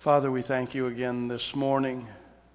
Father, we thank you again this morning,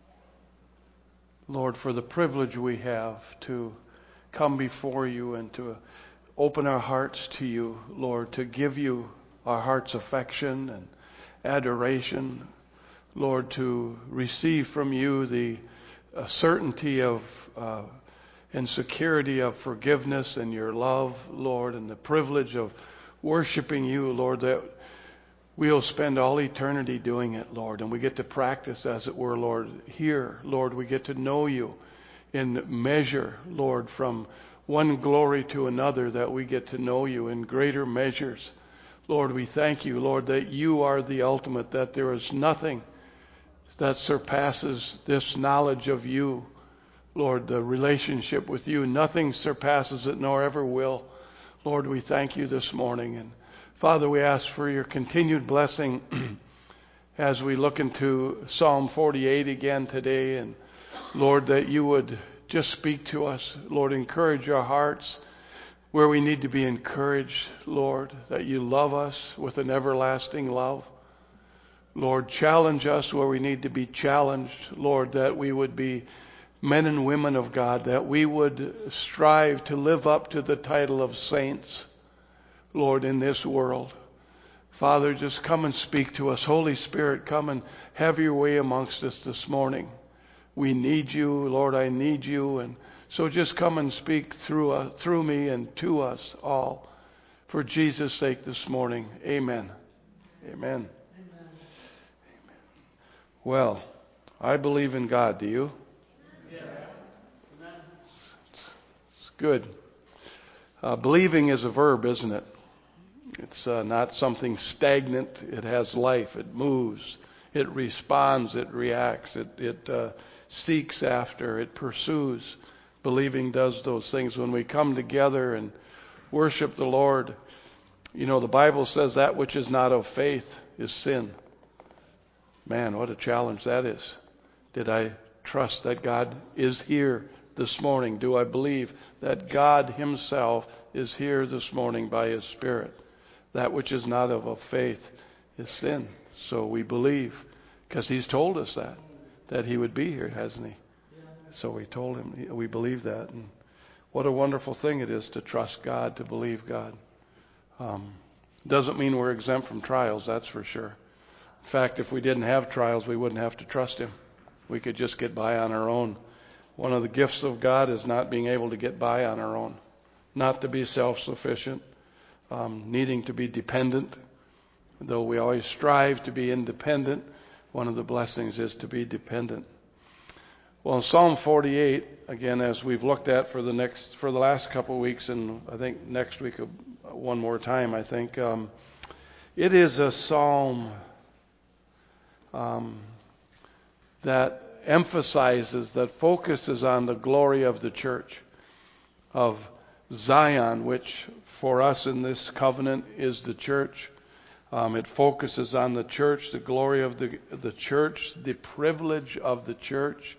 Lord, for the privilege we have to come before you and to open our hearts to you, Lord, to give you our heart's affection and adoration, Lord, to receive from you the certainty of and security of forgiveness and your love, Lord, and the privilege of worshiping you, Lord, that we'll spend all eternity doing it, Lord, and we get to practice, as it were, Lord, here. Lord, we get to know you in measure, Lord, from one glory to another, that we get to know you in greater measures. Lord, we thank you, Lord, that you are the ultimate, that there is nothing that surpasses this knowledge of you, Lord, the relationship with you. Nothing surpasses it, nor ever will. Lord, we thank you this morning. And Father, we ask for your continued blessing as we look into Psalm 48 again today. And Lord, that you would just speak to us. Lord, encourage our hearts where we need to be encouraged. Lord, that you love us with an everlasting love. Lord, challenge us where we need to be challenged. Lord, that we would be men and women of God, that we would strive to live up to the title of saints, Lord, in this world. Father, just come and speak to us. Holy Spirit, come and have your way amongst us this morning. We need you, Lord, I need you. And so just come and speak through me and to us all. For Jesus' sake this morning. Amen. Amen. Well, I believe in God. Do you? Yes. It's good. Believing is a verb, isn't it? It's not something stagnant. It has life. It moves. It responds. It reacts. It seeks after. It pursues. Believing does those things. When we come together and worship the Lord, you know, the Bible says that which is not of faith is sin. Man, what a challenge that is. Did I trust that God is here this morning? Do I believe that God himself is here this morning by his Spirit? That which is not of faith is sin. So we believe, because he's told us that he would be here, hasn't he? So we told him, we believe that. And what a wonderful thing it is to trust God, to believe God. Doesn't mean we're exempt from trials, that's for sure. In fact, if we didn't have trials, we wouldn't have to trust him. We could just get by on our own. One of the gifts of God is not being able to get by on our own, not to be self-sufficient, needing to be dependent. Though we always strive to be independent, one of the blessings is to be dependent. Well, in Psalm 48, again, as we've looked at for the last couple of weeks, and I think next week one more time, I think, it is a psalm that emphasizes, that focuses on the glory of the church of Zion, which for us in this covenant is the church. It focuses on the church, the glory of the church, the privilege of the church.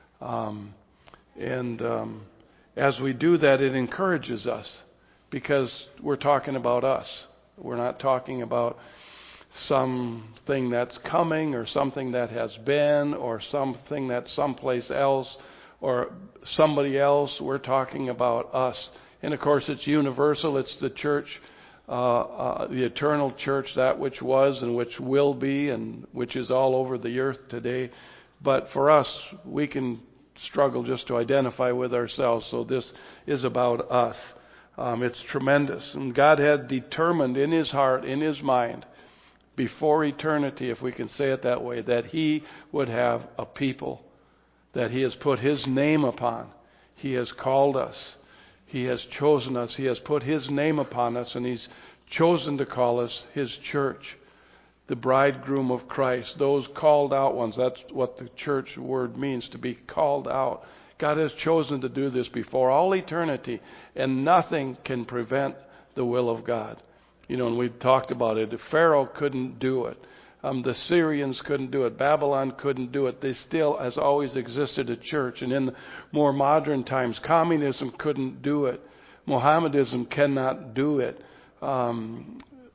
As we do that, it encourages us, because we're talking about us. We're not talking about something that's coming or something that has been or something that's someplace else or somebody else. We're talking about us. And of course, it's universal. It's the church, the eternal church, that which was and which will be and which is all over the earth today. But for us, we can struggle just to identify with ourselves. So this is about us. It's tremendous. And God had determined in his heart, in his mind, before eternity, if we can say it that way, that he would have a people that he has put his name upon. He has called us. He has chosen us. He has put his name upon us, and he's chosen to call us his church, the bridegroom of Christ, those called out ones. That's what the church word means, to be called out. God has chosen to do this before all eternity, and nothing can prevent the will of God. You know, and we've talked about it. Pharaoh couldn't do it. The Syrians couldn't do it. Babylon couldn't do it. They still, as always, existed a church. And in the more modern times, communism couldn't do it. Mohammedanism cannot do it.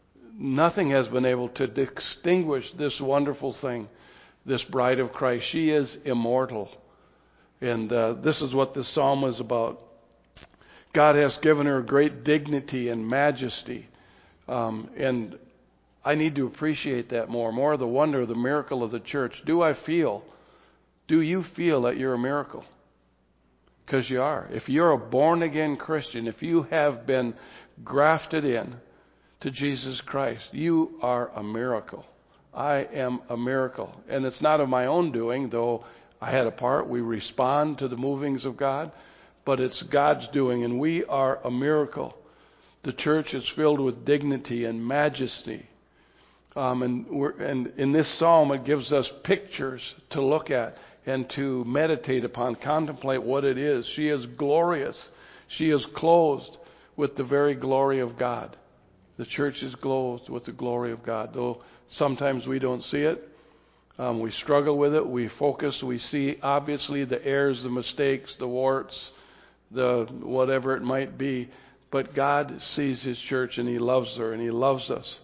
Nothing has been able to distinguish this wonderful thing, this bride of Christ. She is immortal. And this is what this psalm is about. God has given her great dignity and majesty. And I need to appreciate that more of the wonder, the miracle of the church. Do you feel that you're a miracle? Because you are. If you're a born-again Christian, if you have been grafted in to Jesus Christ, you are a miracle. I am a miracle. And it's not of my own doing, though I had a part. We respond to the movings of God, but it's God's doing, and we are a miracle. The church is filled with dignity and majesty. And in this psalm, it gives us pictures to look at and to meditate upon, contemplate what it is. She is glorious. She is clothed with the very glory of God. The church is clothed with the glory of God. Though sometimes we don't see it, we struggle with it, we focus, we see obviously the errors, the mistakes, the warts, the whatever it might be. But God sees His church and He loves her and He loves us.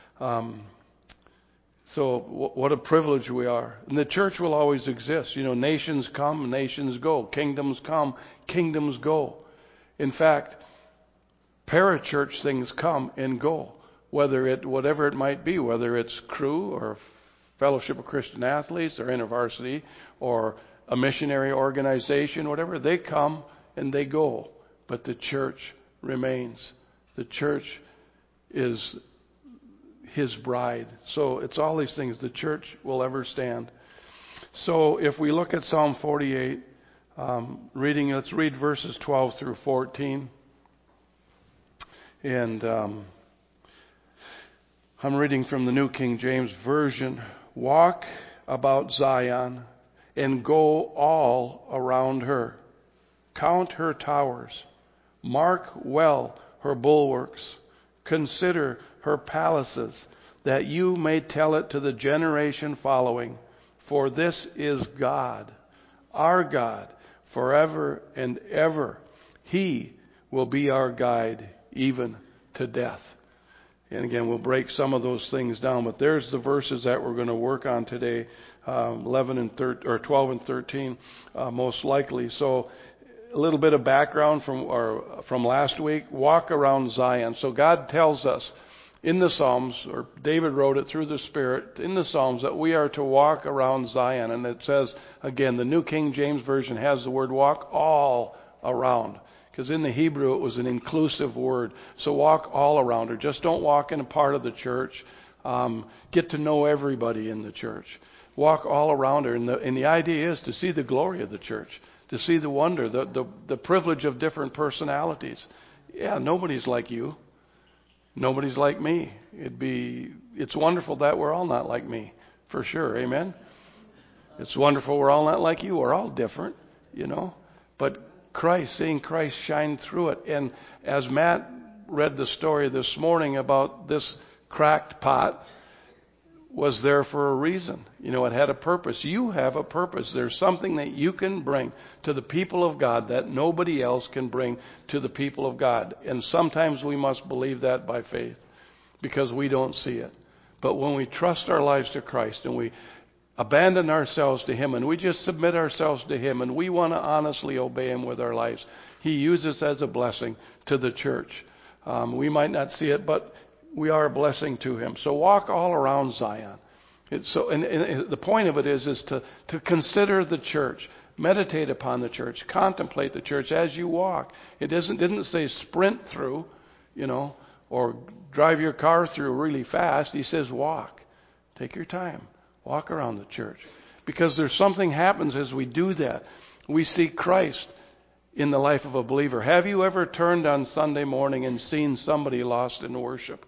So what a privilege we are. And the church will always exist. Nations come, nations go. Kingdoms come, kingdoms go. In fact, parachurch things come and go. Whatever it might be, whether it's Cru or Fellowship of Christian Athletes or InterVarsity or a missionary organization, whatever, they come and they go. But the church remains. The church is His bride. So it's all these things. The church will ever stand. So if we look at Psalm 48, let's read verses 12 through 14. And I'm reading from the New King James Version. Walk about Zion and go all around her. Count her towers. Mark well her bulwarks. Consider her palaces, that you may tell it to the generation following. For this is God, our God, forever and ever. He will be our guide, even to death. And again, we'll break some of those things down, but there's the verses that we're going to work on today, 11 and 13, or 12 and 13, most likely. So a little bit of background from last week. Walk around Zion. So God tells us in the Psalms, or David wrote it through the Spirit in the Psalms, that we are to walk around Zion. And it says, again, the New King James Version has the word walk all around. Because in the Hebrew, it was an inclusive word. So walk all around her. Just don't walk in a part of the church. Get to know everybody in the church. Walk all around her. And the idea is to see the glory of the church. To see the wonder, the privilege of different personalities. Yeah, nobody's like you. Nobody's like me. It's wonderful that we're all not like me, for sure. Amen. It's wonderful we're all not like you. We're all different, But seeing Christ shine through it. And as Matt read the story this morning about this cracked pot, was there for a reason. It had a purpose. You have a purpose. There's something that you can bring to the people of God that nobody else can bring to the people of God. And sometimes we must believe that by faith because we don't see it. But when we trust our lives to Christ and we abandon ourselves to Him and we just submit ourselves to Him and we want to honestly obey Him with our lives, He uses as a blessing to the church. We might not see it, but we are a blessing to Him. So walk all around Zion. And the point of it is to consider the church, meditate upon the church, contemplate the church as you walk. It didn't say sprint through, or drive your car through really fast. He says walk. Take your time. Walk around the church. Because there's something happens as we do that. We see Christ in the life of a believer. Have you ever turned on Sunday morning and seen somebody lost in worship?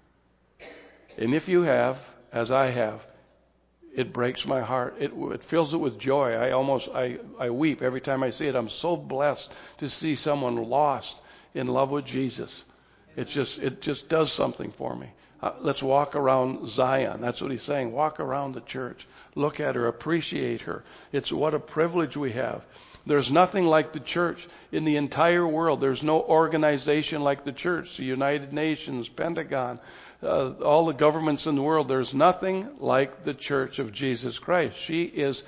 And if you have, as I have, it breaks my heart. It fills it with joy. I weep every time I see it. I'm so blessed to see someone lost in love with Jesus. It just does something for me. Let's walk around Zion. That's what he's saying. Walk around the church. Look at her. Appreciate her. It's what a privilege we have. There's nothing like the church in the entire world. There's no organization like the church. The United Nations, Pentagon, all the governments in the world. There's nothing like the Church of Jesus Christ. She is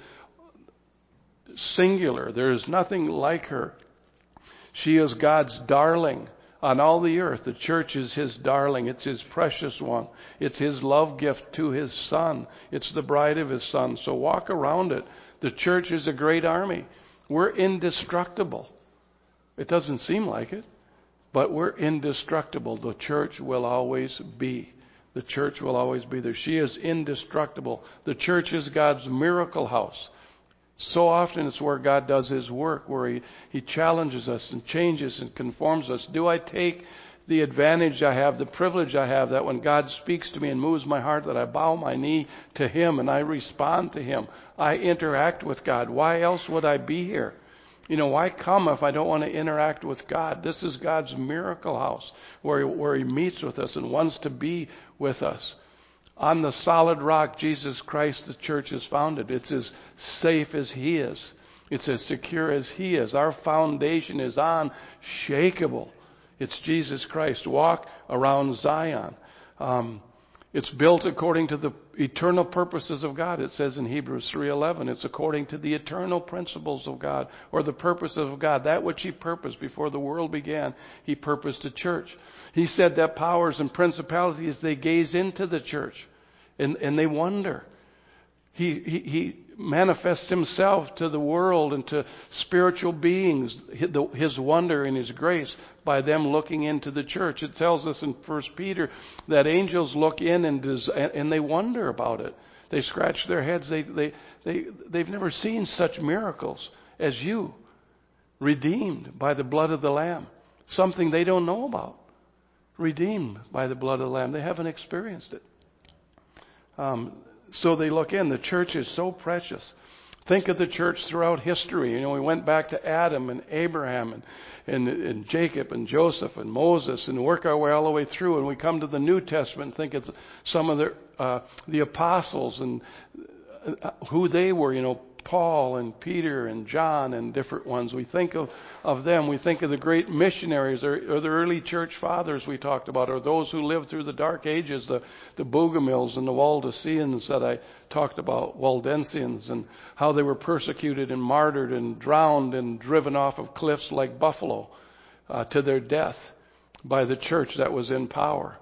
singular. There is nothing like her. She is God's darling on all the earth. The church is His darling. It's His precious one. It's His love gift to His Son. It's the bride of His Son. So walk around it. The church is a great army. We're indestructible. It doesn't seem like it, but we're indestructible. The church will always be. The church will always be there. She is indestructible. The church is God's miracle house. So often it's where God does His work, where He challenges us and changes and conforms us. Do I take the advantage I have, the privilege I have, that when God speaks to me and moves my heart, that I bow my knee to Him and I respond to Him? I interact with God. Why else would I be here? Why come if I don't want to interact with God? This is God's miracle house where He meets with us and wants to be with us. On the solid rock, Jesus Christ, the church is founded. It's as safe as He is. It's as secure as He is. Our foundation is unshakable. It's Jesus Christ. Walk around Zion. It's built according to the eternal purposes of God. It says in Hebrews 3:11, it's according to the eternal principles of God, or the purposes of God. That which He purposed before the world began, He purposed a church. He said that powers and principalities, they gaze into the church and they wonder. He manifests Himself to the world and to spiritual beings, His wonder and His grace, by them looking into the church. It tells us in 1 Peter that angels look in and they wonder about it. They scratch their heads. They've never seen such miracles as you, redeemed by the blood of the Lamb. Something they don't know about. Redeemed by the blood of the Lamb. They haven't experienced it. So they look in. The church is so precious. Think of the church throughout history. We went back to Adam and Abraham and Jacob and Joseph and Moses and work our way all the way through. And we come to the New Testament and think it's some of the apostles and who they were, Paul and Peter and John and different ones. We think of them. We think of the great missionaries or the early church fathers we talked about, or those who lived through the dark ages, the Bogomils and the Waldensians that I talked about, Waldensians, and how they were persecuted and martyred and drowned and driven off of cliffs like buffalo to their death by the church that was in power.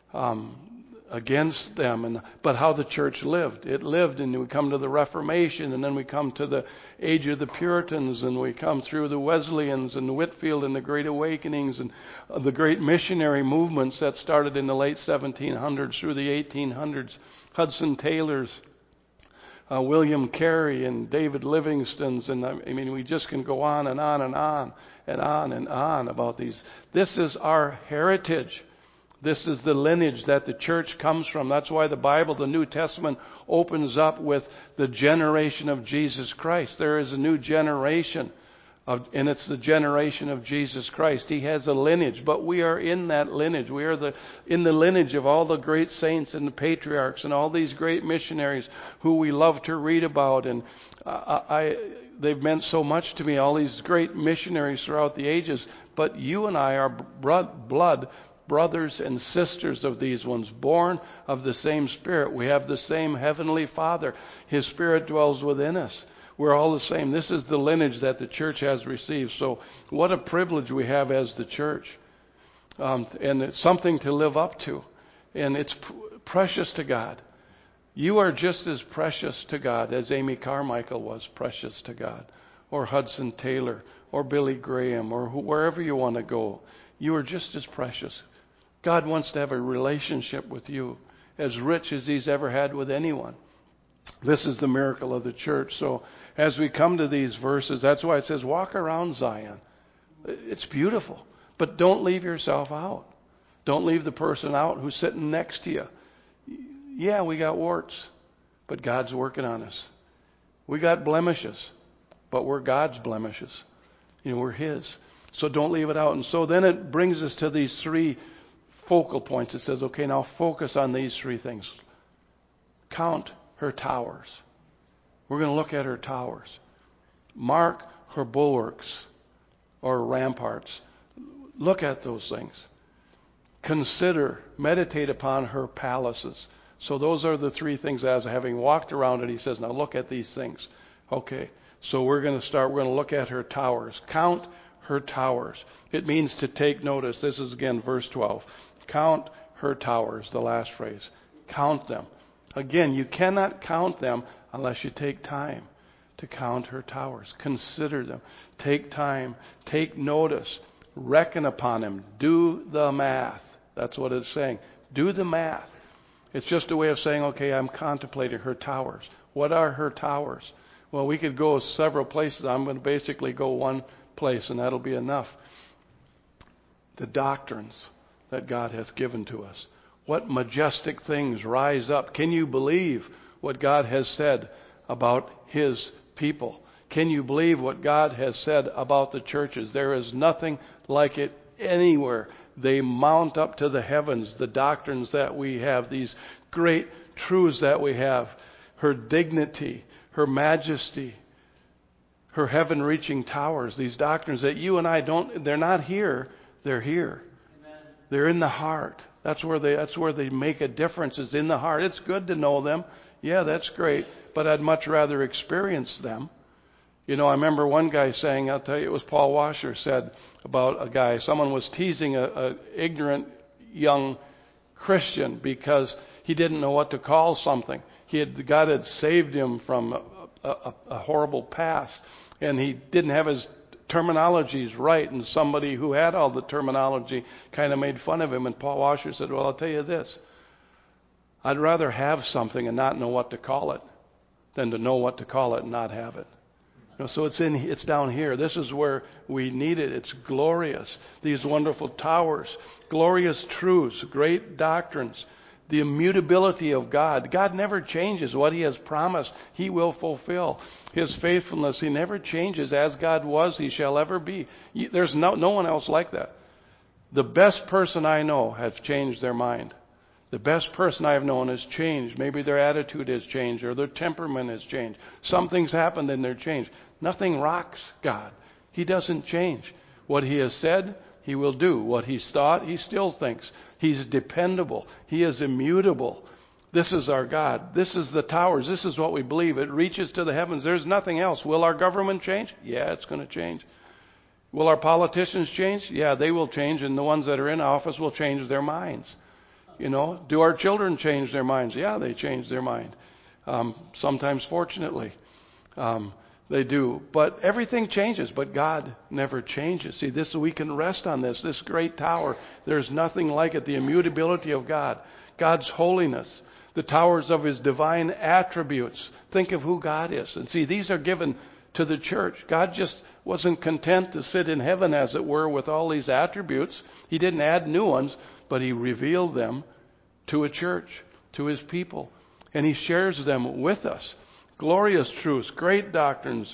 Against them, but how the church lived. It lived, and we come to the Reformation, and then we come to the age of the Puritans, and we come through the Wesleyans and Whitefield and the Great Awakenings and the great missionary movements that started in the late 1700s through the 1800s. Hudson Taylor's, William Carey and David Livingstone's, and we just can go on and on and on and on and on about these. This is our heritage. This is the lineage that the church comes from. That's why the Bible, the New Testament, opens up with the generation of Jesus Christ. There is a new generation, and it's the generation of Jesus Christ. He has a lineage, but we are in that lineage. We are in the lineage of all the great saints and the patriarchs and all these great missionaries who we love to read about. And they've meant so much to me, all these great missionaries throughout the ages. But you and I are blood brothers and sisters of these ones, born of the same Spirit. We have the same Heavenly Father. His Spirit dwells within us. We're all the same. This is the lineage that the church has received. So what a privilege we have as the church. And it's something to live up to. And it's precious to God. You are just as precious to God as Amy Carmichael was precious to God, or Hudson Taylor, or Billy Graham, or wherever you want to go. You are just as precious. God wants to have a relationship with you as rich as He's ever had with anyone. This is the miracle of the church. So as we come to these verses, that's why it says, walk around Zion. It's beautiful. But don't leave yourself out. Don't leave the person out who's sitting next to you. Yeah, we got warts, but God's working on us. We got blemishes, but we're God's blemishes. We're His. So don't leave it out. And so then it brings us to these three focal points. It says, okay, now focus on these three things. Count her towers. We're going to look at her towers. Mark her bulwarks or ramparts. Look at those things. consider, meditate upon her palaces. So those are the three things. As having walked around it, he says, now look at these things. Okay, so we're going to look at her towers. Count her towers. It means to take notice. This is again verse 12. Count her towers, the last phrase. Count them. Again, you cannot count them unless you take time to count her towers. Consider them. Take time. Take notice. Reckon upon them. Do the math. That's what it's saying. Do the math. It's just a way of saying, okay, I'm contemplating her towers. What are her towers? Well, we could go several places. I'm going to basically go one place, and that'll be enough. The doctrines that God has given to us. What majestic things rise up. Can you believe what God has said about his people? Can you believe what God has said about the churches? There is nothing like it anywhere. They mount up to the heavens, the doctrines that we have, these great truths that we have, her dignity, her majesty, her heaven-reaching towers, these doctrines that you and I don't, they're not here, they're here. Amen. They're in the heart. That's where they make a difference, is in the heart. It's good to know them. Yeah, that's great, but I'd much rather experience them. You know, I remember one guy saying, I'll tell you, it was Paul Washer said about a guy, someone was teasing a ignorant young Christian because he didn't know what to call something. God had saved him from a horrible past, and he didn't have his terminologies right, and somebody who had all the terminology kind of made fun of him, and Paul Washer said, well, I'll tell you this, I'd rather have something and not know what to call it than to know what to call it and not have it. You know, so it's down here. This is where we need it. It's glorious. These wonderful towers, glorious truths, great doctrines, the immutability of God. God never changes. What he has promised, he will fulfill. His faithfulness, he never changes. As God was, he shall ever be. There's no one else like that. The best person I know has changed their mind. The best person I've known has changed. Maybe their attitude has changed or their temperament has changed. Something's happened and they're changed. Nothing rocks God. He doesn't change. What he has said, he will do. What he's thought, he still thinks. He's dependable. He is immutable. This is our God. This is the towers. This is what we believe. It reaches to the heavens. There's nothing else. Will our government change? Yeah, it's going to change. Will our politicians change? Yeah, they will change, and the ones that are in office will change their minds. You know, do our children change their minds? Yeah, they change their mind. Sometimes, fortunately, they do. But everything changes, but God never changes. See, we can rest on this great tower. There's nothing like it. The immutability of God, God's holiness, the towers of his divine attributes. Think of who God is. And see, these are given to the church. God just wasn't content to sit in heaven, as it were, with all these attributes. He didn't add new ones, but he revealed them to a church, to his people. And he shares them with us. Glorious truths, great doctrines,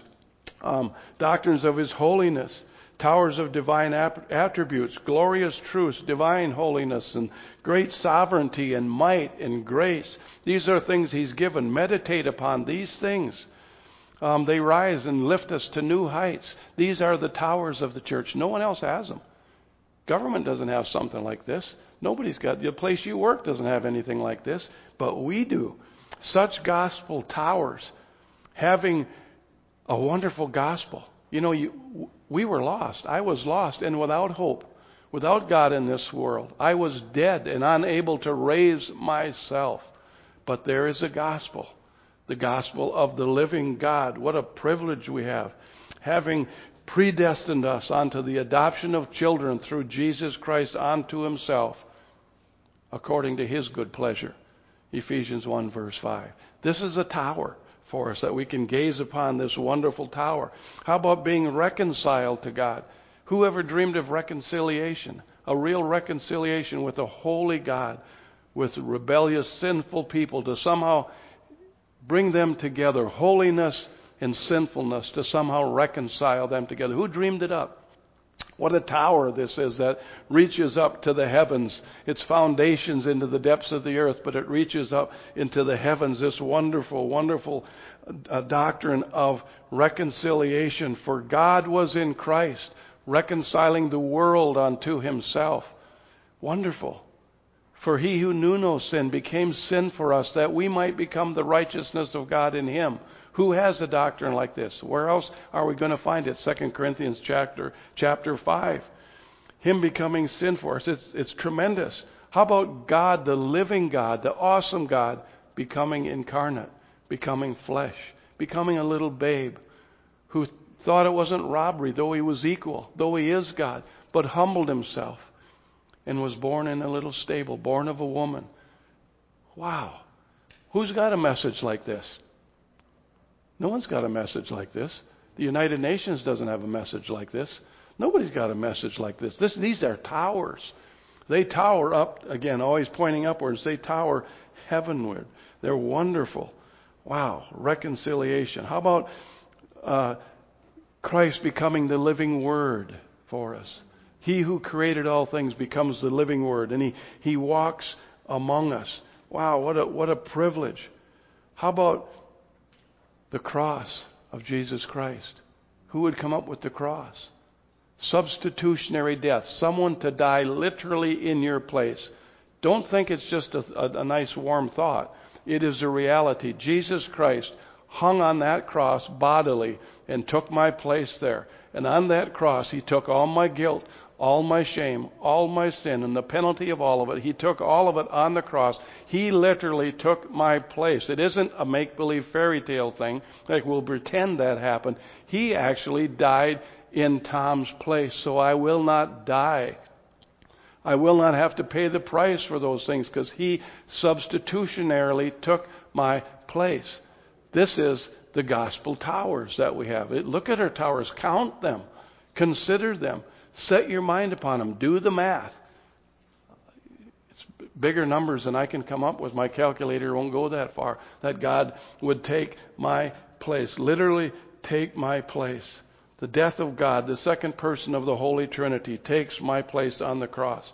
doctrines of his holiness, towers of divine attributes, glorious truths, divine holiness, and great sovereignty and might and grace. These are things he's given. Meditate upon these things. They rise and lift us to new heights. These are the towers of the church. No one else has them. Government doesn't have something like this. Nobody's got, the place you work doesn't have anything like this, but we do. Such gospel towers, having a wonderful gospel. You know, we were lost. I was lost and without hope, without God in this world. I was dead and unable to raise myself. But there is a gospel, the gospel of the living God. What a privilege we have, having predestined us unto the adoption of children through Jesus Christ unto himself, according to his good pleasure. Ephesians 1 verse 5. This is a tower for us that we can gaze upon, this wonderful tower. How about being reconciled to God? Who ever dreamed of reconciliation? A real reconciliation with a holy God, with rebellious, sinful people, to somehow bring them together. Holiness and sinfulness, to somehow reconcile them together. Who dreamed it up? What a tower this is that reaches up to the heavens. Its foundations into the depths of the earth, but it reaches up into the heavens. This wonderful, wonderful doctrine of reconciliation. For God was in Christ, reconciling the world unto himself. Wonderful. For he who knew no sin became sin for us, that we might become the righteousness of God in him. Who has a doctrine like this? Where else are we going to find it? 2 Corinthians chapter 5. Him becoming sin for us. It's tremendous. How about God, the living God, the awesome God, becoming incarnate, becoming flesh, becoming a little babe who thought it wasn't robbery, though he was equal, though he is God, but humbled himself and was born in a little stable, born of a woman. Wow. Who's got a message like this? No one's got a message like this. The United Nations doesn't have a message like this. Nobody's got a message like this. These are towers. They tower up, again, always pointing upwards. They tower heavenward. They're wonderful. Wow. Reconciliation. How about Christ becoming the living Word for us? He who created all things becomes the living Word, and he walks among us. Wow, what a privilege. How about the cross of Jesus Christ? Who would come up with the cross? Substitutionary death. Someone to die literally in your place. Don't think it's just a nice warm thought. It is a reality. Jesus Christ hung on that cross bodily and took my place there. And on that cross, he took all my guilt, all my shame, all my sin, and the penalty of all of it. He took all of it on the cross. He literally took my place. It isn't a make-believe fairy tale thing, like we'll pretend that happened. He actually died in Tom's place, so I will not die. I will not have to pay the price for those things because he substitutionarily took my place. This is the gospel towers that we have. Look at our towers. Count them. Consider them. Set your mind upon them. Do the math. It's bigger numbers than I can come up with. My calculator won't go that far. That God would take my place. Literally take my place. The death of God, the second person of the Holy Trinity, takes my place on the cross.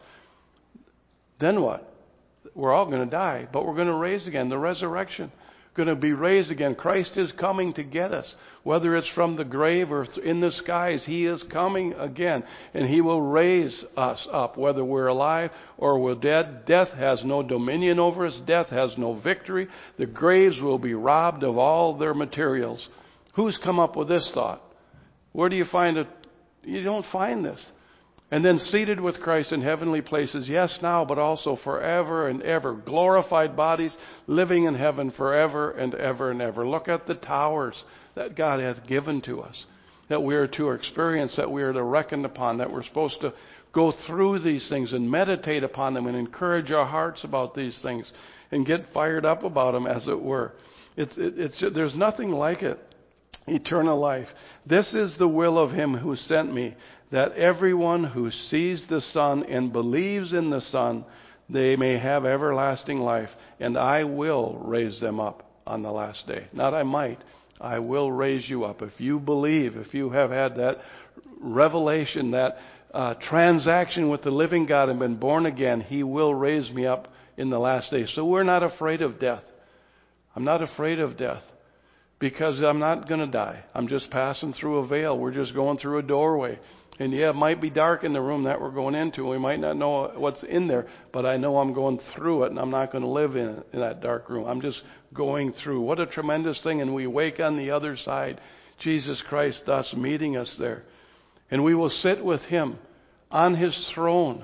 Then what? We're all going to die, but we're going to raise again. The resurrection. Going to be raised again. Christ is coming to get us. Whether it's from the grave or in the skies, he is coming again. And he will raise us up, whether we're alive or we're dead. Death has no dominion over us. Death has no victory. The graves will be robbed of all their materials. Who's come up with this thought? Where do you find it? You don't find this. And then seated with Christ in heavenly places, yes, now, but also forever and ever. Glorified bodies living in heaven forever and ever and ever. Look at the towers that God hath given to us, that we are to experience, that we are to reckon upon, that we're supposed to go through these things and meditate upon them and encourage our hearts about these things and get fired up about them, as it were. There's nothing like it. Eternal life. This is the will of him who sent me, that everyone who sees the Son and believes in the Son, they may have everlasting life, and I will raise them up on the last day. Not I might, I will raise you up. If you believe, if you have had that revelation, that transaction with the living God and been born again, he will raise me up in the last day. So we're not afraid of death. I'm not afraid of death. Because I'm not going to die. I'm just passing through a veil. We're just going through a doorway. And yeah, it might be dark in the room that we're going into. We might not know what's in there, but I know I'm going through it, and I'm not going to live in that dark room. I'm just going through. What a tremendous thing. And we wake on the other side. Jesus Christ thus meeting us there. And we will sit with him on his throne.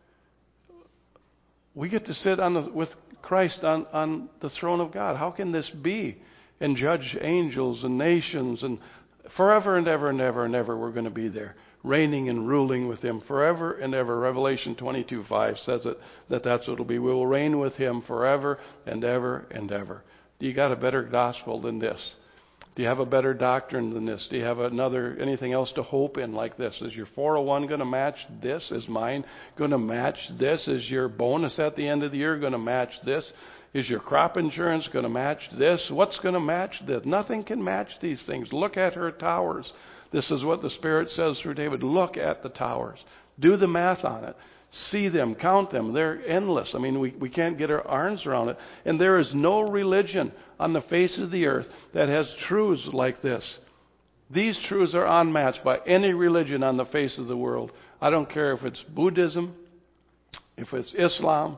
We get to sit with Christ on the throne of God. How can this be? And judge angels and nations, and forever and ever and ever and ever we're going to be there, reigning and ruling with him forever and ever. Revelation 22:5 says it, that's what it'll be. We will reign with him forever and ever and ever. Do you got a better gospel than this? Do you have a better doctrine than this? Do you have anything else to hope in like this? Is your 401 going to match this? Is mine going to match this? Is your bonus at the end of the year going to match this? Is your crop insurance going to match this? What's going to match this? Nothing can match these things. Look at her towers. This is what the Spirit says through David. Look at the towers. Do the math on it. See them. Count them. They're endless. I mean, we can't get our arms around it. And there is no religion on the face of the earth that has truths like this. These truths are unmatched by any religion on the face of the world. I don't care if it's Buddhism, if it's Islam,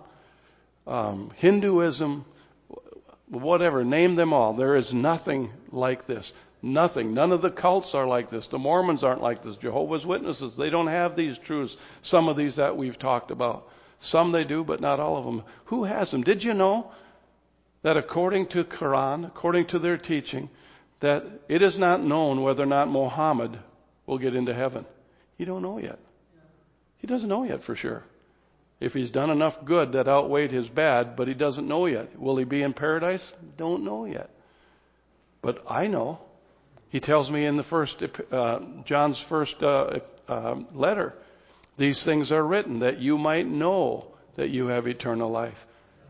Hinduism, whatever, name them all. There is nothing like this. Nothing. None of the cults are like this. The Mormons aren't like this. Jehovah's Witnesses, they don't have these truths. Some of these that we've talked about. Some they do, but not all of them. Who has them? Did you know that according to Quran, according to their teaching, that it is not known whether or not Muhammad will get into heaven? He don't know yet. He doesn't know yet for sure. If he's done enough good that outweighed his bad, but he doesn't know yet. Will he be in paradise? Don't know yet. But I know. He tells me in the John's first letter, these things are written that you might know that you have eternal life.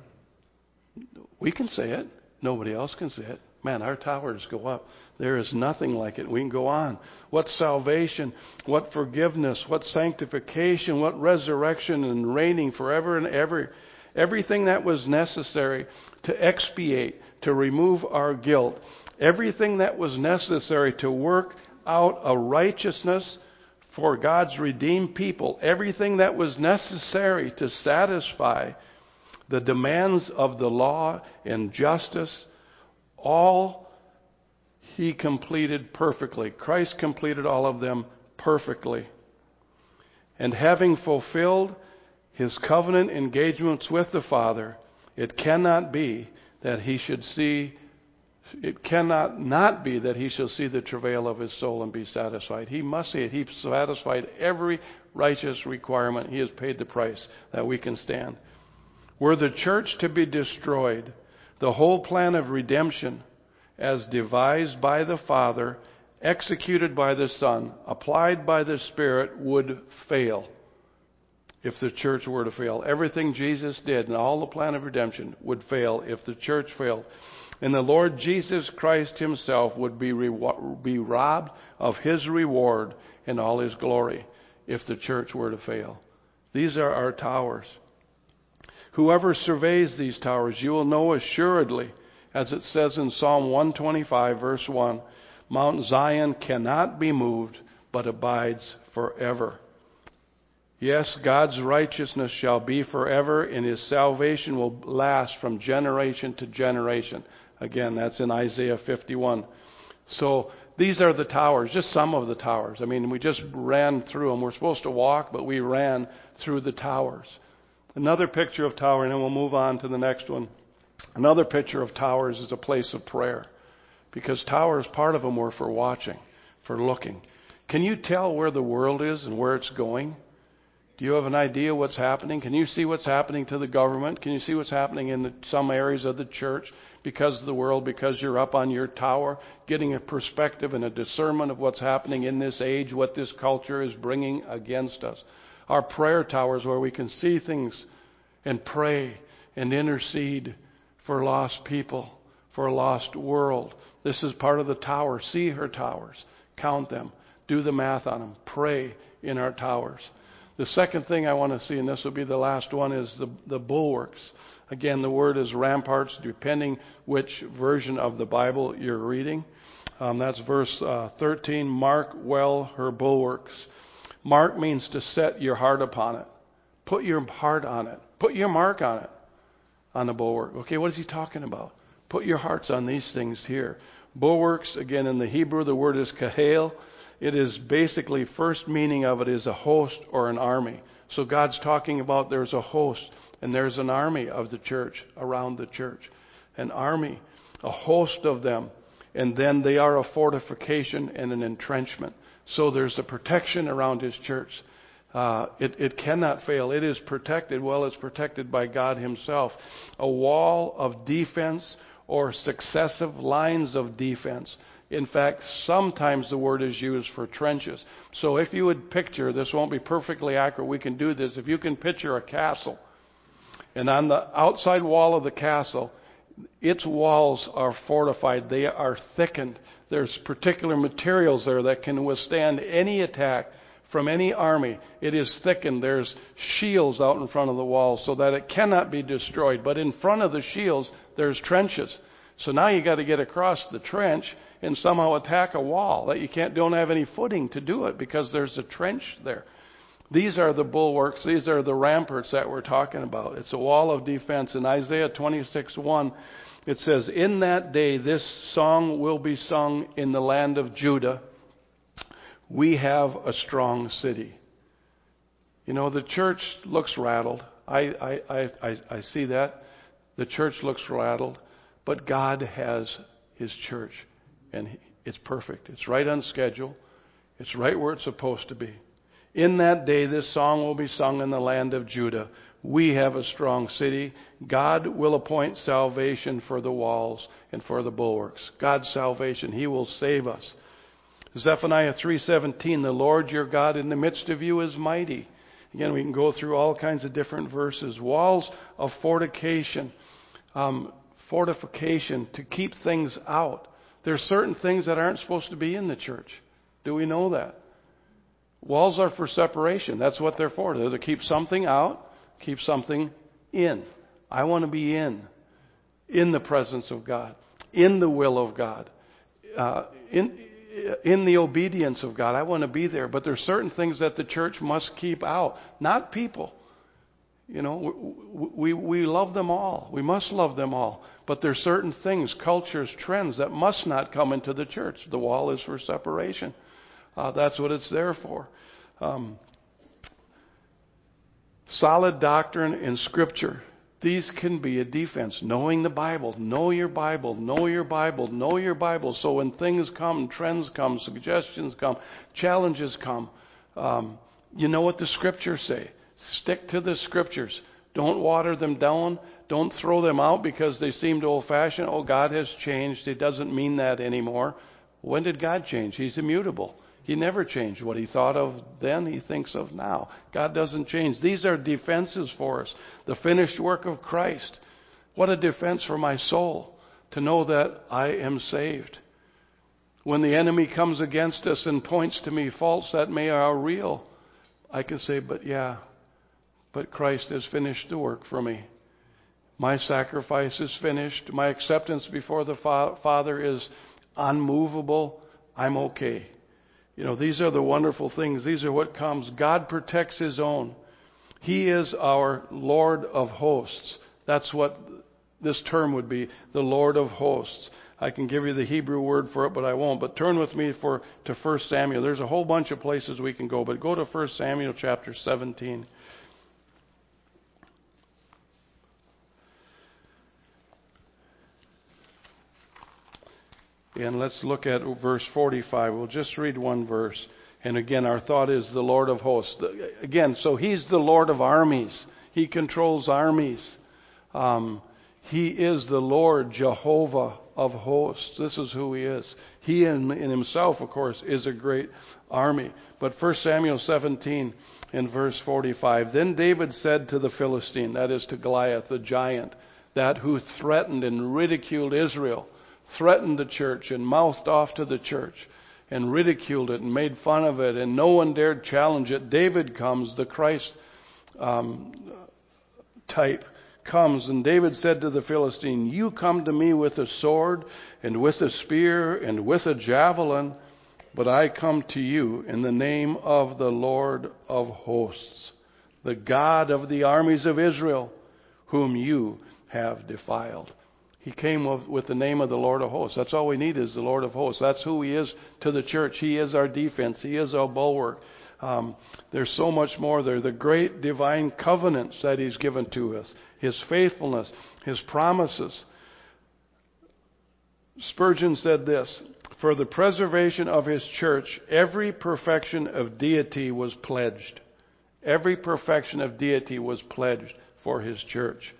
We can say it. Nobody else can say it. Man, our towers go up. There is nothing like it. We can go on. What salvation, what forgiveness, what sanctification, what resurrection and reigning forever and ever. Everything that was necessary to expiate, to remove our guilt. Everything that was necessary to work out a righteousness for God's redeemed people. Everything that was necessary to satisfy the demands of the law and justice. All he completed perfectly. Christ completed all of them perfectly. And having fulfilled his covenant engagements with the Father, it cannot be that he should see, it cannot not be that he shall see the travail of his soul and be satisfied. He must see it. He's satisfied every righteous requirement. He has paid the price that we can stand. Were the church to be destroyed, the whole plan of redemption, as devised by the Father, executed by the Son, applied by the Spirit, would fail. If the church were to fail, everything Jesus did and all the plan of redemption would fail if the church failed. And the Lord Jesus Christ himself would be robbed of his reward and all his glory if the church were to fail. These are our towers. Whoever surveys these towers, you will know assuredly, as it says in Psalm 125, verse 1, Mount Zion cannot be moved, but abides forever. Yes, God's righteousness shall be forever, and his salvation will last from generation to generation. Again, that's in Isaiah 51. So these are the towers, just some of the towers. I mean, we just ran through them. We're supposed to walk, but we ran through the towers. Another picture of tower, and then we'll move on to the next one. Another picture of towers is a place of prayer. Because towers, part of them were for watching, for looking. Can you tell where the world is and where it's going? Do you have an idea what's happening? Can you see what's happening to the government? Can you see what's happening in some areas of the church because of the world, because you're up on your tower, getting a perspective and a discernment of what's happening in this age, what this culture is bringing against us? Our prayer towers where we can see things and pray and intercede for lost people, for a lost world. This is part of the tower. See her towers. Count them. Do the math on them. Pray in our towers. The second thing I want to see, and this will be the last one, is the bulwarks. Again, the word is ramparts, depending which version of the Bible you're reading. That's verse 13. Mark well her bulwarks. Mark means to set your heart upon it. Put your heart on it. Put your mark on it, on the bulwark. Okay, what is he talking about? Put your hearts on these things here. Bulwarks, again, in the Hebrew, the word is kahal. It is basically, first meaning of it is a host or an army. So God's talking about there's a host and there's an army of the church around the church. An army, a host of them. And then they are a fortification and an entrenchment. So there's a protection around his church. It cannot fail. It is protected. Well, it's protected by God himself. A wall of defense or successive lines of defense. In fact, sometimes the word is used for trenches. So if you would picture, this won't be perfectly accurate, we can do this. If you can picture a castle, and on the outside wall of the castle, its walls are fortified. They are thickened. There's particular materials there that can withstand any attack from any army. It is thickened. There's shields out in front of the walls so that it cannot be destroyed. But in front of the shields, there's trenches. So now you got to get across the trench and somehow attack a wall that you don't have any footing to do it because there's a trench there. These are the bulwarks. These are the ramparts that we're talking about. It's a wall of defense. In Isaiah 26:1, it says, "In that day this song will be sung in the land of Judah. We have a strong city." You know, the church looks rattled. I see that. The church looks rattled. But God has His church. And it's perfect. It's right on schedule. It's right where it's supposed to be. In that day, this song will be sung in the land of Judah. We have a strong city. God will appoint salvation for the walls and for the bulwarks. God's salvation. He will save us. Zephaniah 3:17, "The Lord your God in the midst of you is mighty." Again, we can go through all kinds of different verses. Walls of fortification to keep things out. There are certain things that aren't supposed to be in the church. Do we know that? Walls are for separation. That's what they're for. They're to keep something out, keep something in. I want to be in the presence of God, in the will of God, in the obedience of God. I want to be there. But there's certain things that the church must keep out, not people. You know, we love them all. We must love them all. But there's certain things, cultures, trends that must not come into the church. The wall is for separation. That's what it's there for. Solid doctrine in Scripture. These can be a defense. Knowing the Bible. Know your Bible. Know your Bible. Know your Bible. So when things come, trends come, suggestions come, challenges come, you know what the Scriptures say. Stick to the Scriptures. Don't water them down. Don't throw them out because they seem old-fashioned. Oh, God has changed. It doesn't mean that anymore. When did God change? He's immutable. He never changed. What He thought of then, He thinks of now. God doesn't change. These are defenses for us. The finished work of Christ. What a defense for my soul to know that I am saved. When the enemy comes against us and points to me faults that may are real, I can say, but Christ has finished the work for me. My sacrifice is finished. My acceptance before the Father is unmovable. I'm okay. You know, these are the wonderful things. These are what comes. God protects His own. He is our Lord of hosts. That's what this term would be, the Lord of hosts. I can give you the Hebrew word for it, but I won't. But turn with me to 1 Samuel. There's a whole bunch of places we can go, but go to 1 Samuel chapter 17. And let's look at verse 45. We'll just read one verse. And again, our thought is the Lord of hosts. Again, so He's the Lord of armies. He controls armies. He is the Lord Jehovah of hosts. This is who He is. He in Himself, of course, is a great army. But 1 Samuel 17 in verse 45. Then David said to the Philistine, that is to Goliath, the giant, that who threatened and ridiculed Israel, threatened the church and mouthed off to the church and ridiculed it and made fun of it, and no one dared challenge it. David comes, the Christ type comes, and David said to the Philistine, "You come to me with a sword and with a spear and with a javelin, but I come to you in the name of the Lord of hosts, the God of the armies of Israel, whom you have defiled." He came with the name of the Lord of hosts. That's all we need is the Lord of hosts. That's who He is to the church. He is our defense. He is our bulwark. There's so much more there. The great divine covenants that He's given to us. His faithfulness. His promises. Spurgeon said this, "For the preservation of His church, every perfection of deity was pledged." Every perfection of deity was pledged for His church.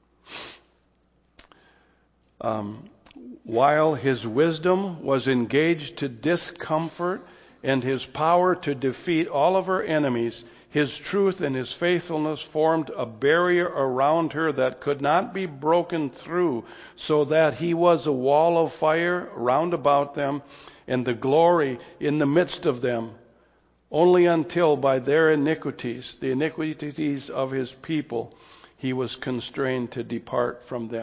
While His wisdom was engaged to discomfort and His power to defeat all of her enemies, His truth and His faithfulness formed a barrier around her that could not be broken through, so that He was a wall of fire round about them and the glory in the midst of them, only until by their iniquities, the iniquities of His people, He was constrained to depart from them.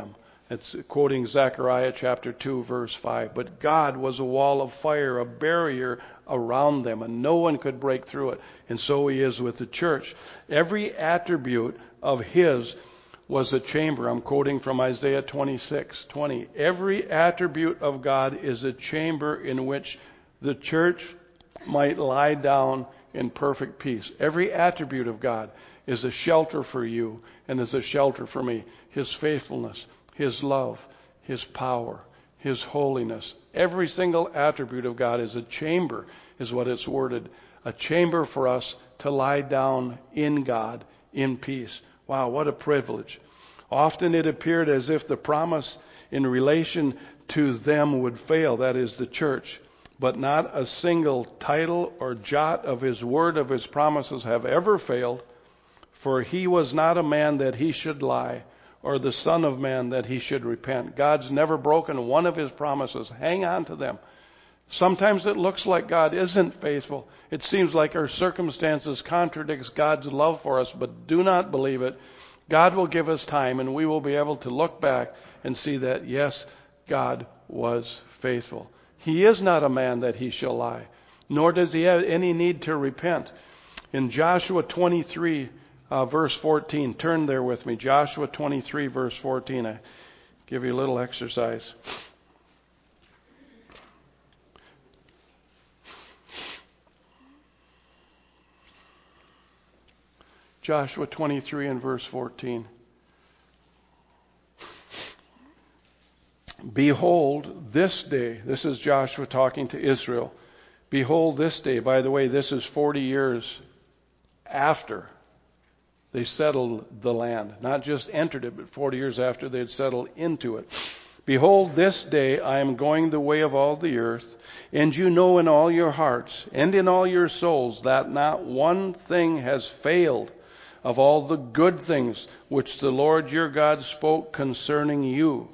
It's quoting Zechariah chapter 2, verse 5. But God was a wall of fire, a barrier around them, and no one could break through it. And so he is with the church. Every attribute of his was a chamber. I'm quoting from Isaiah 26:20. Every attribute of God is a chamber in which the church might lie down in perfect peace. Every attribute of God is a shelter for you and is a shelter for me. His faithfulness, His love, His power, His holiness. Every single attribute of God is a chamber, is what it's worded. A chamber for us to lie down in God in peace. Wow, what a privilege. Often it appeared as if the promise in relation to them would fail, that is the church. But not a single title or jot of His word, of His promises have ever failed. For He was not a man that He should lie, or the Son of Man that He should repent. God's never broken one of His promises. Hang on to them. Sometimes it looks like God isn't faithful. It seems like our circumstances contradicts God's love for us, but do not believe it. God will give us time, and we will be able to look back and see that, yes, God was faithful. He is not a man that He shall lie, nor does He have any need to repent. In Joshua 23, verse 14, turn there with me. Joshua 23, verse 14. I give you a little exercise. Joshua 23 and verse 14. Behold, this day, this is Joshua talking to Israel. Behold, this day, by the way, this is 40 years after they settled the land. Not just entered it, but 40 years after they had settled into it. Behold, this day I am going the way of all the earth, and you know in all your hearts and in all your souls that not one thing has failed of all the good things which the Lord your God spoke concerning you.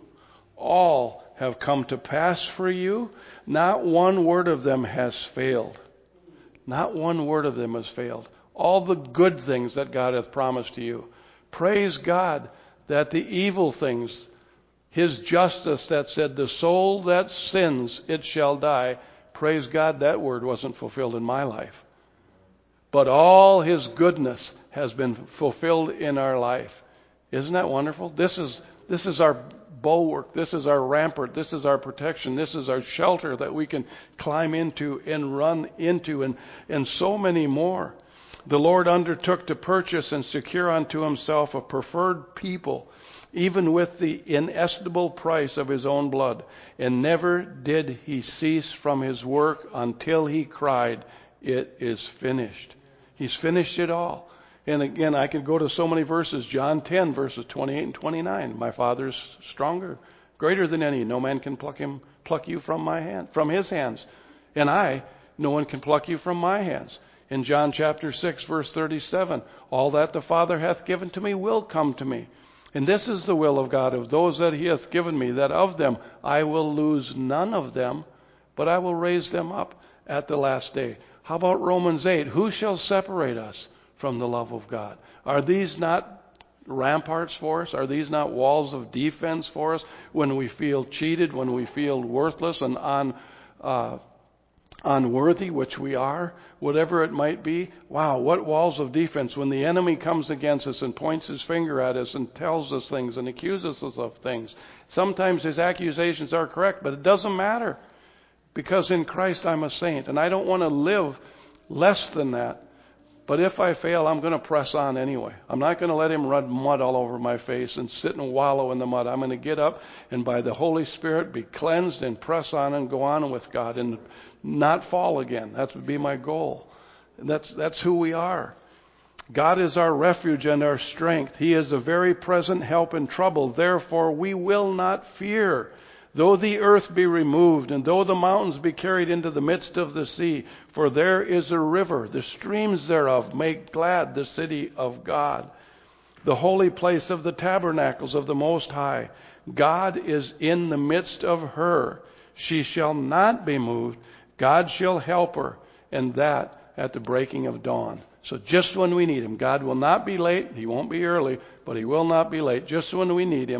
All have come to pass for you. Not one word of them has failed. Not one word of them has failed. All the good things that God hath promised to you. Praise God that the evil things, His justice that said, the soul that sins, it shall die. Praise God that word wasn't fulfilled in my life. But all His goodness has been fulfilled in our life. Isn't that wonderful? This is our bulwark. This is our rampart. This is our protection. This is our shelter that we can climb into and run into, and so many more. The Lord undertook to purchase and secure unto Himself a preferred people, even with the inestimable price of His own blood. And never did He cease from His work until He cried, it is finished. He's finished it all. And again, I could go to so many verses. John 10, verses 28 and 29. My Father's stronger, greater than any. No man can pluck you from His hands. And no one can pluck you from my hands. In John chapter 6, verse 37, all that the Father hath given to me will come to me. And this is the will of God, of those that He hath given me, that of them I will lose none of them, but I will raise them up at the last day. How about Romans 8? Who shall separate us from the love of God? Are these not ramparts for us? Are these not walls of defense for us when we feel cheated, when we feel worthless and unworthy, which we are, whatever it might be? Wow, what walls of defense when the enemy comes against us and points his finger at us and tells us things and accuses us of things. Sometimes his accusations are correct, but it doesn't matter, because in Christ I'm a saint, and I don't want to live less than that. But if I fail, I'm going to press on anyway. I'm not going to let him rub mud all over my face and sit and wallow in the mud. I'm going to get up and by the Holy Spirit be cleansed and press on and go on with God and not fall again. That would be my goal. And that's who we are. God is our refuge and our strength. He is a very present help in trouble. Therefore, we will not fear. Though the earth be removed, and though the mountains be carried into the midst of the sea, for there is a river, the streams thereof make glad the city of God, the holy place of the tabernacles of the Most High. God is in the midst of her. She shall not be moved. God shall help her, and that at the breaking of dawn. So just when we need Him, God will not be late. He won't be early, but He will not be late. Just when we need Him,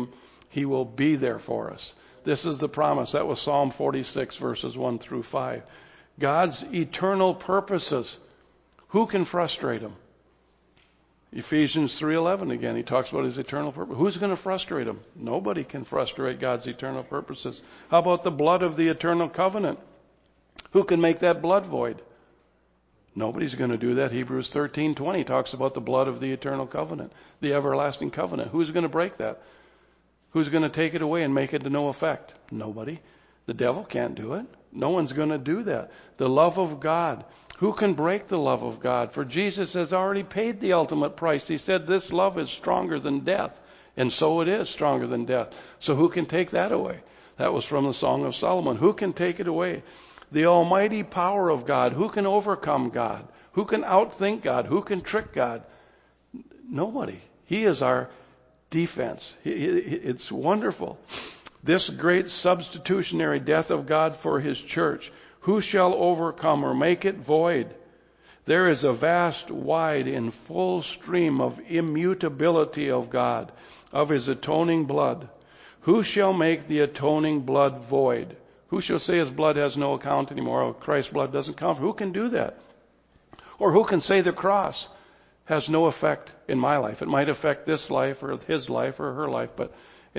He will be there for us. This is the promise. That was Psalm 46, verses 1 through 5. God's eternal purposes. Who can frustrate him? Ephesians 3:11 again, he talks about his eternal purpose. Who's going to frustrate him? Nobody can frustrate God's eternal purposes. How about the blood of the eternal covenant? Who can make that blood void? Nobody's going to do that. Hebrews 13:20 talks about the blood of the eternal covenant, the everlasting covenant. Who's going to break that? Who's going to take it away and make it to no effect? Nobody. The devil can't do it. No one's going to do that. The love of God. Who can break the love of God? For Jesus has already paid the ultimate price. He said this love is stronger than death. And so it is stronger than death. So who can take that away? That was from the Song of Solomon. Who can take it away? The almighty power of God. Who can overcome God? Who can outthink God? Who can trick God? Nobody. He is our defense. It's wonderful. This great substitutionary death of God for his church. Who shall overcome or make it void? There is a vast, wide, and full stream of immutability of God, of his atoning blood. Who shall make the atoning blood void? Who shall say his blood has no account anymore? Or Christ's blood doesn't count? Who can do that? Or who can say the cross has no effect in my life? It might affect this life or his life or her life, but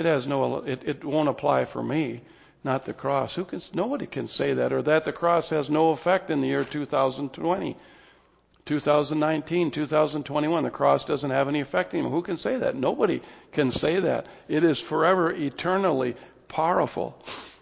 it won't apply for me. Not the cross. Nobody can say that, or that the cross has no effect in the year 2020, 2019, 2021. The cross doesn't have any effect anymore. Who can say that? Nobody can say that. It is forever, eternally powerful.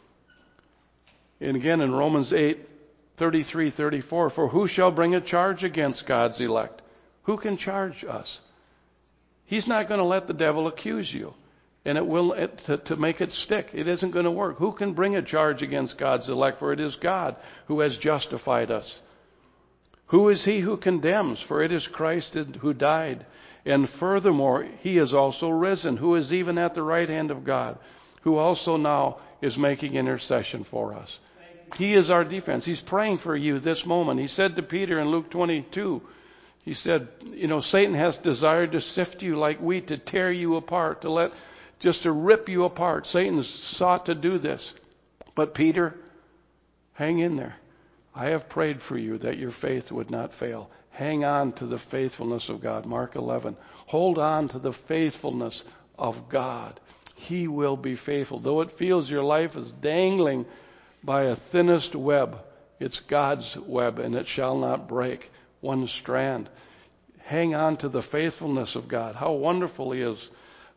And again in Romans 8:33-34, for who shall bring a charge against God's elect? Who can charge us? He's not going to let the devil accuse you. And it will, to make it stick. It isn't going to work. Who can bring a charge against God's elect? For it is God who has justified us. Who is he who condemns? For it is Christ who died. And furthermore, he is also risen, who is even at the right hand of God, who also now is making intercession for us. He is our defense. He's praying for you this moment. He said to Peter in Luke 22, he said, Satan has desired to sift you like wheat, to tear you apart, just to rip you apart. Satan sought to do this. But Peter, hang in there. I have prayed for you that your faith would not fail. Hang on to the faithfulness of God. Mark 11. Hold on to the faithfulness of God. He will be faithful. Though it feels your life is dangling by a thinnest web, it's God's web, and it shall not break one strand. Hang on to the faithfulness of God. How wonderful he is.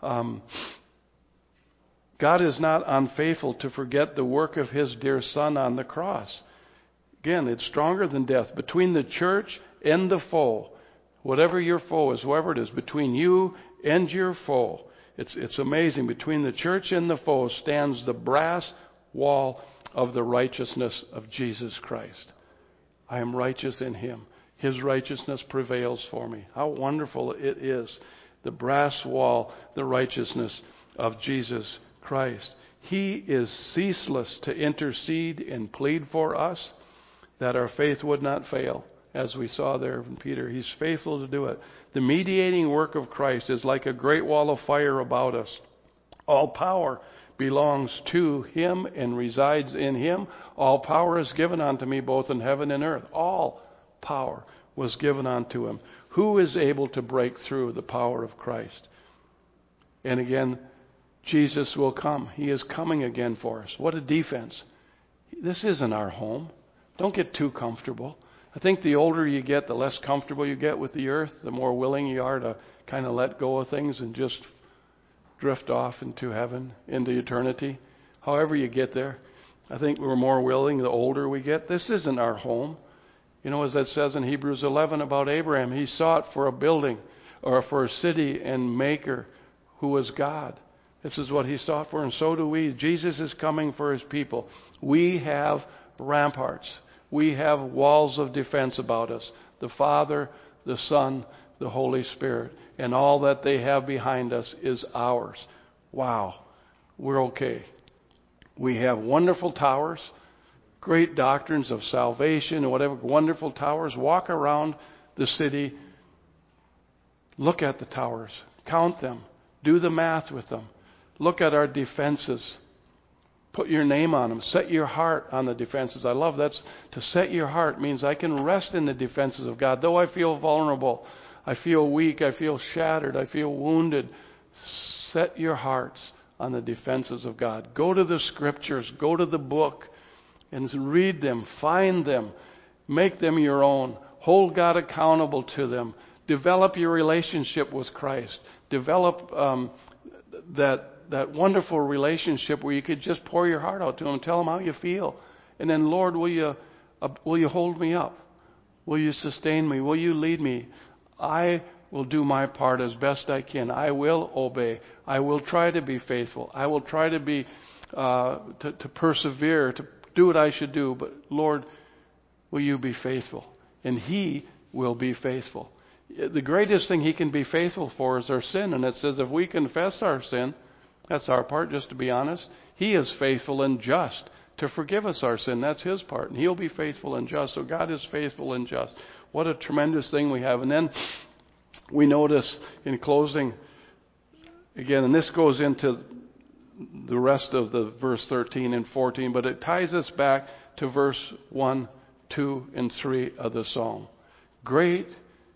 God is not unfaithful to forget the work of his dear Son on the cross. Again, it's stronger than death. Between the church and the foe, whatever your foe is, whoever it is, between you and your foe, it's amazing. Between the church and the foe stands the brass wall of the righteousness of Jesus Christ. I am righteous in him. His righteousness prevails for me. How wonderful it is. The brass wall, the righteousness of Jesus Christ. He is ceaseless to intercede and plead for us that our faith would not fail. As we saw there from Peter, he's faithful to do it. The mediating work of Christ is like a great wall of fire about us. All power belongs to him and resides in him. All power is given unto me both in heaven and earth. All power was given unto him. Who is able to break through the power of Christ? And again, Jesus will come. He is coming again for us. What a defense. This isn't our home. Don't get too comfortable. I think the older you get, the less comfortable you get with the earth, the more willing you are to kind of let go of things and just drift off into heaven, into eternity. However you get there, I think we're more willing the older we get. This isn't our home. As that says in Hebrews 11 about Abraham, he sought for a building or for a city and maker who was God. This is what he sought for, and so do we. Jesus is coming for his people. We have ramparts. We have walls of defense about us. The Father, the Son, the Holy Spirit. And all that they have behind us is ours. Wow. We're okay. We have wonderful towers, great doctrines of salvation and whatever, wonderful towers. Walk around the city. Look at the towers. Count them. Do the math with them. Look at our defenses. Put your name on them. Set your heart on the defenses. I love that. To set your heart means I can rest in the defenses of God. Though I feel vulnerable, I feel weak, I feel shattered, I feel wounded. Set your hearts on the defenses of God. Go to the scriptures. Go to the book and read them. Find them. Make them your own. Hold God accountable to them. Develop your relationship with Christ. Develop that wonderful relationship where you could just pour your heart out to Him, tell Him how you feel. And then, Lord, will you hold me up? Will you sustain me? Will you lead me? I will do my part as best I can. I will obey. I will try to be faithful. I will try to be, to persevere, to do what I should do. But Lord, will you be faithful? And He will be faithful. The greatest thing He can be faithful for is our sin. And it says if we confess our sin, that's our part, just to be honest. He is faithful and just to forgive us our sin. That's His part. And He'll be faithful and just. So God is faithful and just. What a tremendous thing we have. And then we notice in closing, again, and this goes into the rest of the verse 13 and 14, but it ties us back to verse 1, 2, and 3 of the psalm. Great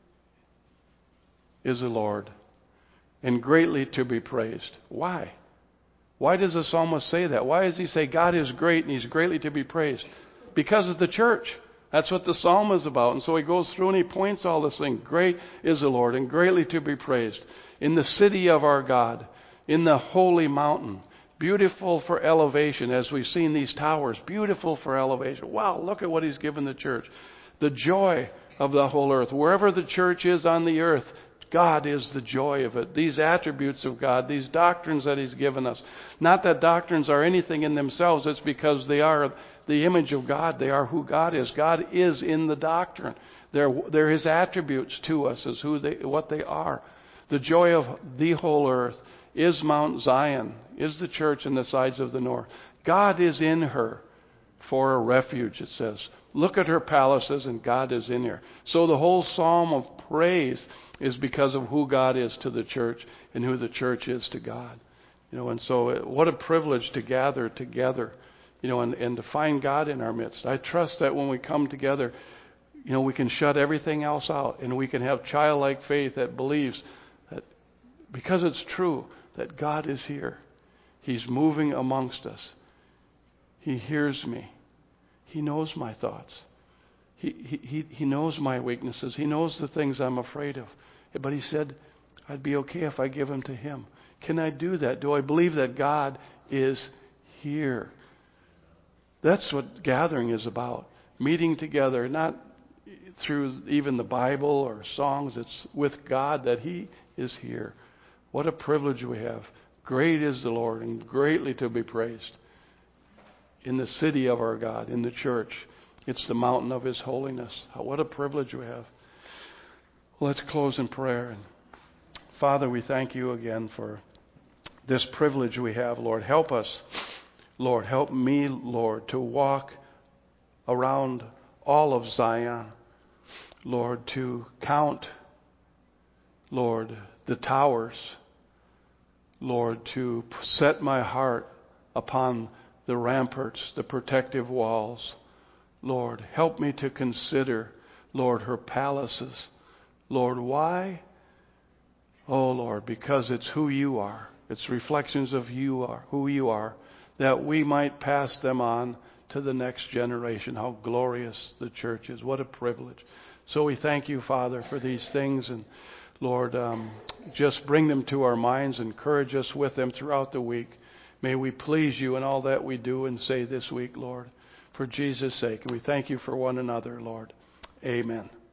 is the Lord, and greatly to be praised. Why? Why does the psalmist say that? Why does he say God is great and He's greatly to be praised? Because of the church. That's what the psalm is about. And so he goes through and he points all this thing. Great is the Lord and greatly to be praised. In the city of our God, in the holy mountain, beautiful for elevation, as we've seen these towers, beautiful for elevation. Wow, look at what He's given the church. The joy of the whole earth. Wherever the church is on the earth, God is the joy of it. These attributes of God, these doctrines that He's given us. Not that doctrines are anything in themselves. It's because they are the image of God. They are who God is. God is in the doctrine. They're His attributes to us as what they are. The joy of the whole earth is Mount Zion, is the church in the sides of the north. God is in her for a refuge, it says. Look at her palaces and God is in her. So the whole psalm of praise is because of who God is to the church and who the church is to God. And so what a privilege to gather together, and to find God in our midst. I trust that when we come together, we can shut everything else out and we can have childlike faith that believes that because it's true that God is here. He's moving amongst us. He hears me. He knows my thoughts. He knows my weaknesses. He knows the things I'm afraid of. But He said, I'd be okay if I give them to Him. Can I do that? Do I believe that God is here? That's what gathering is about. Meeting together, not through even the Bible or songs. It's with God that He is here. What a privilege we have. Great is the Lord and greatly to be praised. In the city of our God, in the church. It's the mountain of His holiness. What a privilege we have. Let's close in prayer. Father, we thank You again for this privilege we have, Lord. Help us, Lord. Help me, Lord, to walk around all of Zion. Lord, to count, Lord, the towers. Lord, to set my heart upon the ramparts, the protective walls. Lord, help me to consider, Lord, her palaces. Lord, why? Oh, Lord, because it's who You are. It's reflections of who You are, that we might pass them on to the next generation. How glorious the church is. What a privilege. So we thank You, Father, for these things. And Lord, just bring them to our minds. Encourage us with them throughout the week. May we please You in all that we do and say this week, Lord, for Jesus' sake. And we thank You for one another, Lord. Amen.